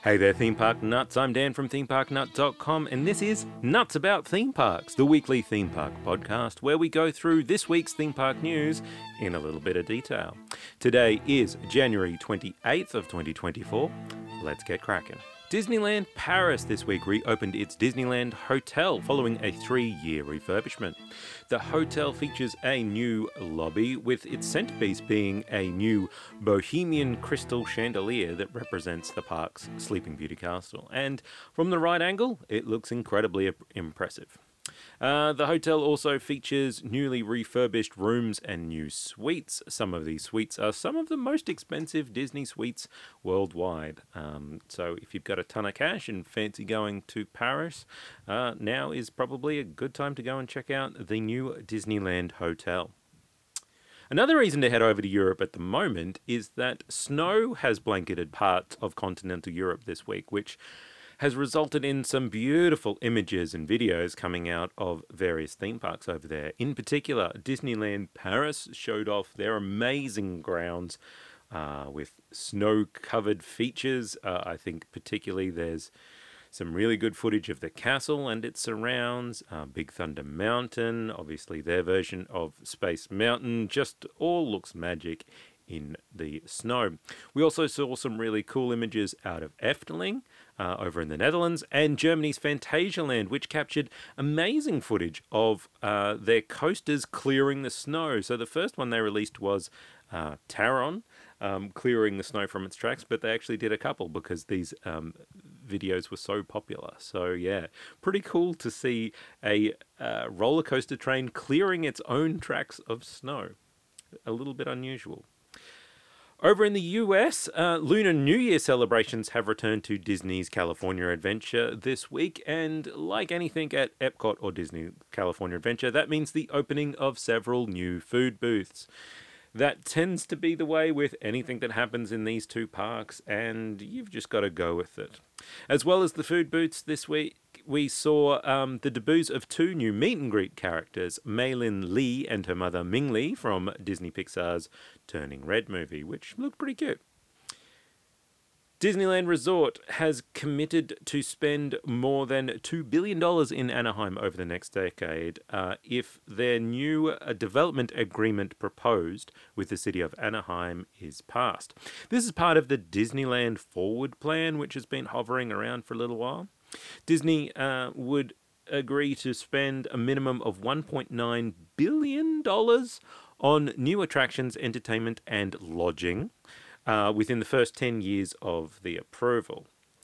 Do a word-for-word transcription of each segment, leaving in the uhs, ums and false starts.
Hey there, theme park nuts. I'm Dan from theme park nut dot com, and this is Nuts About Theme Parks, the weekly theme park podcast where we go through this week's theme park news in a little bit of detail. Today is January twenty-eighth of twenty twenty-four. Let's get cracking. Disneyland Paris this week reopened its Disneyland Hotel following a three-year refurbishment. The hotel features a new lobby, with its centerpiece being a new bohemian crystal chandelier that represents the park's Sleeping Beauty castle. And from the right angle, it looks incredibly impressive. Uh, the hotel also features newly refurbished rooms and new suites. Some of these suites are some of the most expensive Disney suites worldwide. Um, so if you've got a ton of cash and fancy going to Paris, uh, now is probably a good time to go and check out the new Disneyland Hotel. Another reason to head over to Europe at the moment is that snow has blanketed parts of continental Europe this week, which has resulted in some beautiful images and videos coming out of various theme parks over there. In particular, Disneyland Paris showed off their amazing grounds uh, with snow-covered features. Uh, I think particularly there's some really good footage of the castle and its surrounds, uh, Big Thunder Mountain, obviously their version of Space Mountain, just all looks magic in the snow. We also saw some really cool images out of Efteling uh, over in the Netherlands, and Germany's Phantasialand, which captured amazing footage of uh, their coasters clearing the snow. So the first one they released was uh, Taron, um, clearing the snow from its tracks, but they actually did a couple because these um, videos were so popular. So yeah, pretty cool to see a uh, roller coaster train clearing its own tracks of snow. A little bit unusual. Over in the U S, uh, Lunar New Year celebrations have returned to Disney's California Adventure this week, and like anything at Epcot or Disney California Adventure, that means the opening of several new food booths. That tends to be the way with anything that happens in these two parks, and you've just got to go with it. As well as the food booths this week, we saw um, the debuts of two new meet and greet characters, Meilin Lee and her mother Ming Lee from Disney Pixar's Turning Red movie, which looked pretty cute. Disneyland Resort has committed to spend more than two billion dollars in Anaheim over the next decade uh, if their new uh, development agreement proposed with the city of Anaheim is passed. This is part of the Disneyland Forward plan, which has been hovering around for a little while. Disney uh, would agree to spend a minimum of one point nine billion dollars on new attractions, entertainment, and lodging Uh, within the first ten years of the approval.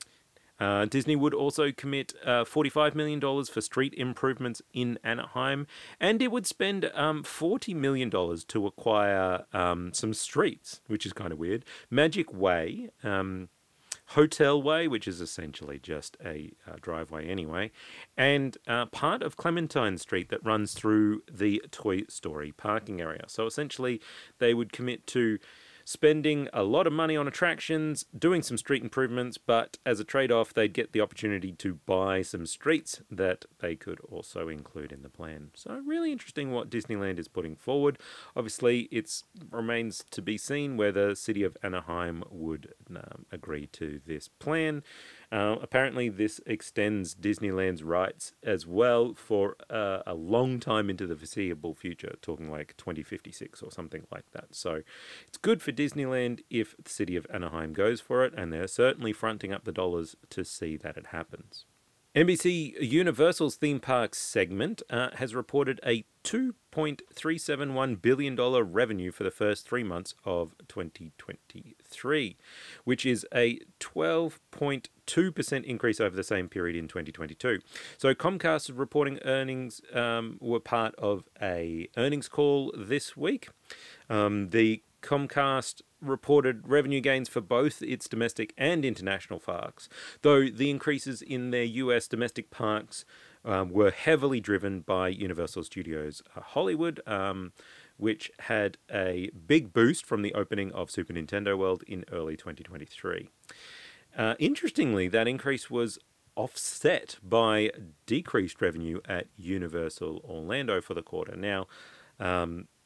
Uh, Disney would also commit uh, forty-five million dollars for street improvements in Anaheim, and it would spend um, forty million dollars to acquire um, some streets, which is kind of weird. Magic Way, um, Hotel Way, which is essentially just a uh, driveway anyway, and uh, part of Clementine Street that runs through the Toy Story parking area. So essentially, they would commit to spending a lot of money on attractions, doing some street improvements, but as a trade-off, they'd get the opportunity to buy some streets that they could also include in the plan. So really interesting what Disneyland is putting forward. Obviously, it remains to be seen whether the city of Anaheim would um, agree to this plan. Uh, apparently, this extends Disneyland's rights as well for uh, a long time into the foreseeable future, talking like twenty fifty-six or something like that. So it's good for Disneyland if the city of Anaheim goes for it, and they're certainly fronting up the dollars to see that it happens. N B C Universal's theme parks segment uh, has reported a two point three seven one billion dollars revenue for the first three months of twenty twenty-three, which is a twelve point two percent increase over the same period in twenty twenty-two. So Comcast's reporting earnings um, were part of a earnings call this week. Um, the Comcast reported revenue gains for both its domestic and international parks, though the increases in their U S domestic parks um, were heavily driven by Universal Studios uh, Hollywood, um, which had a big boost from the opening of Super Nintendo World in early twenty twenty-three. Uh, interestingly, that increase was offset by decreased revenue at Universal Orlando for the quarter. Now, um,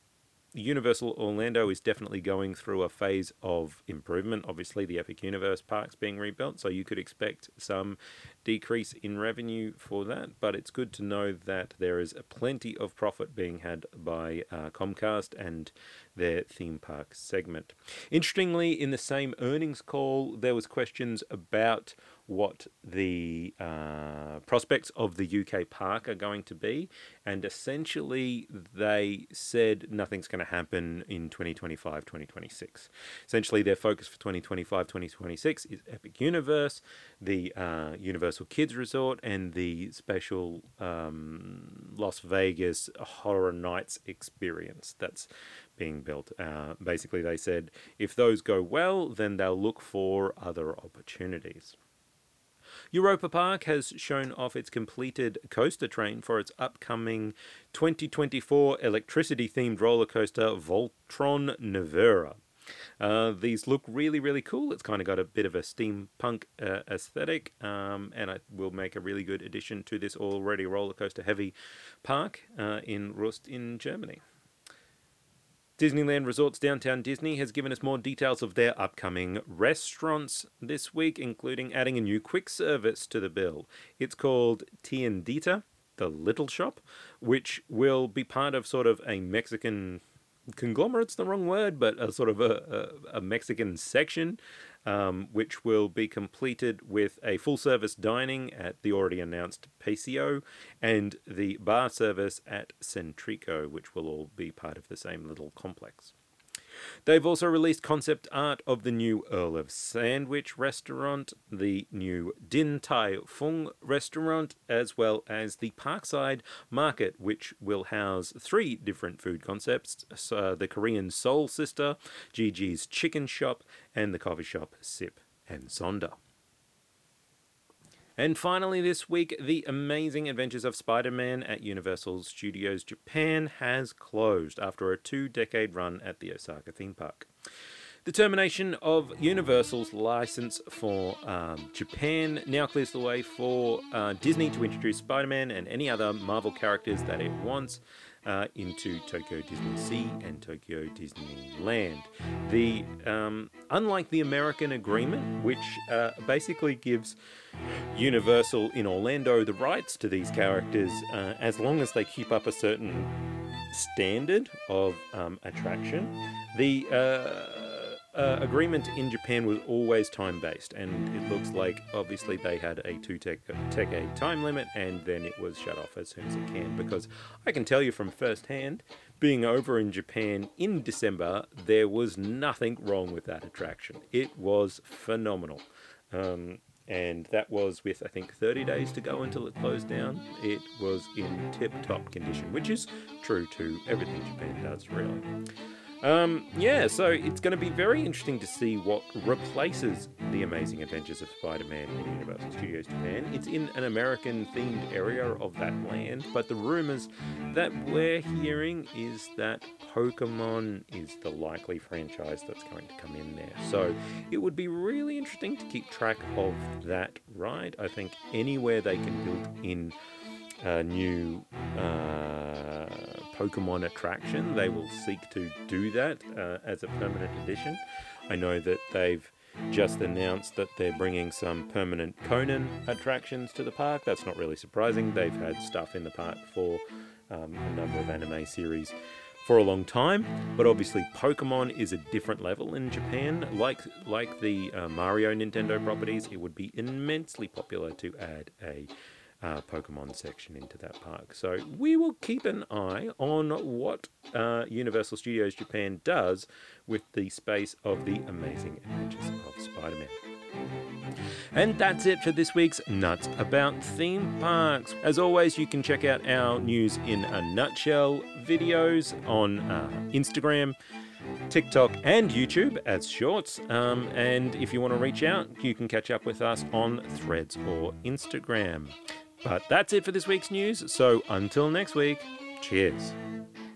Universal Orlando is definitely going through a phase of improvement. Obviously, the Epic Universe park's being rebuilt, so you could expect some decrease in revenue for that. But it's good to know that there is plenty of profit being had by uh, Comcast and their theme park segment. Interestingly, in the same earnings call, there was questions about what the uh, prospects of the U K park are going to be, and essentially they said nothing's going to happen in twenty twenty-five twenty twenty-six. Essentially their focus for twenty twenty-five twenty twenty-six is Epic Universe, the uh, Universal Kids Resort, and the special um, Las Vegas Horror Nights experience that's being built. Uh, basically they said if those go well, then they'll look for other opportunities. Europa Park has shown off its completed coaster train for its upcoming twenty twenty-four electricity-themed roller coaster, Voltron Nevera. Uh, these look really, really cool. It's kind of got a bit of a steampunk uh, aesthetic, um, and it will make a really good addition to this already roller coaster heavy park uh, in Rust in Germany. Disneyland Resorts Downtown Disney has given us more details of their upcoming restaurants this week, including adding a new quick service to the bill. It's called Tiendita, the Little Shop, which will be part of sort of a Mexican conglomerate's the wrong word, but a sort of a, a, a Mexican section, um, which will be completed with a full-service dining at the already announced Paseo and the bar service at Centrico, which will all be part of the same little complex. They've also released concept art of the new Earl of Sandwich restaurant, the new Din Tai Fung restaurant, as well as the Parkside Market, which will house three different food concepts, uh, the Korean Soul Sister, Gigi's Chicken Shop, and the coffee shop Sip and Sonder. And finally this week, The Amazing Adventures of Spider-Man at Universal Studios Japan has closed after a two-decade run at the Osaka theme park. The termination of Universal's license for um, Japan now clears the way for uh, Disney to introduce Spider-Man and any other Marvel characters that it wants uh, into Tokyo Disney Sea and Tokyo Disneyland. The um, unlike the American agreement, which uh, basically gives Universal in Orlando the rights to these characters uh, as long as they keep up a certain standard of um, attraction, the uh, Uh, agreement in Japan was always time-based, and it looks like obviously they had a two-decade time limit, and then it was shut off as soon as it can, because I can tell you from first-hand, being over in Japan in December, there was nothing wrong with that attraction. It was phenomenal. Um, and that was with, I think, thirty days to go until it closed down. It was in tip-top condition, which is true to everything Japan does, really. Um, yeah, so it's going to be very interesting to see what replaces The Amazing Adventures of Spider-Man in Universal Studios Japan. It's in an American-themed area of that land, but the rumours that we're hearing is that Pokemon is the likely franchise that's going to come in there. So it would be really interesting to keep track of that ride. I think anywhere they can build in a new uh, Pokemon attraction, they will seek to do that uh, as a permanent addition. I know that they've just announced that they're bringing some permanent Conan attractions to the park. That's not really surprising. They've had stuff in the park for um, a number of anime series for a long time, but obviously Pokemon is a different level in Japan. Like like the uh, Mario Nintendo properties, it would be immensely popular to add a Uh, Pokemon section into that park. So we will keep an eye on what uh, Universal Studios Japan does with the space of The Amazing Adventures of Spider-Man. And that's it for this week's Nuts About Theme Parks. As always, you can check out our News in a Nutshell videos on uh, Instagram, TikTok and YouTube as shorts, um, and if you want to reach out, you can catch up with us on Threads or Instagram. But that's it for this week's news, so until next week, cheers.